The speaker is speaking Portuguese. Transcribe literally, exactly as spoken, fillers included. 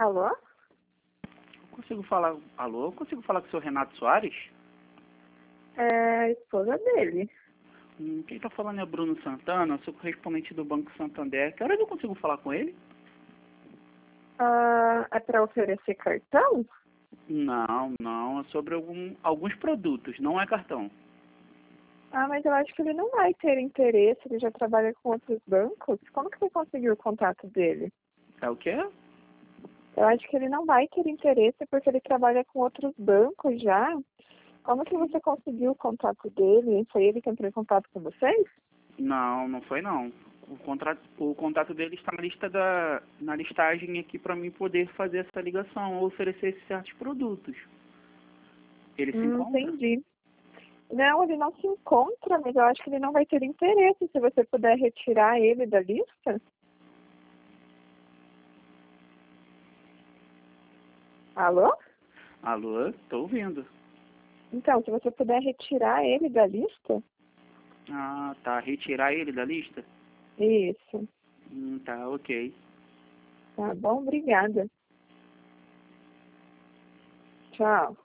Alô? Consigo falar... Alô? Consigo falar com o senhor Renato Soares? É a esposa dele. Hum, quem está falando é Bruno Santana, sou correspondente do Banco Santander. Que horas eu consigo falar com ele? Ah, é para oferecer cartão? Não, não. É sobre algum, alguns produtos, não é cartão. Ah, mas eu acho que ele não vai ter interesse, ele já trabalha com outros bancos. Como que você conseguiu o contato dele? É o quê? Eu acho que ele não vai ter interesse porque ele trabalha com outros bancos já. Como que você conseguiu o contato dele? Foi ele que entrou em contato com vocês? Não, não foi não. O contrato, o contato dele está na lista da, na listagem aqui para mim poder fazer essa ligação ou oferecer esses certos produtos. Ele se Hum, encontra? entendi. Não, ele não se encontra, mas eu acho que ele não vai ter interesse. Se você puder retirar ele da lista. Alô? Alô, estou ouvindo. Então, se você puder retirar ele da lista. Ah, tá. Retirar ele da lista? Isso. Hum, tá, ok. Tá bom, obrigada. Tchau.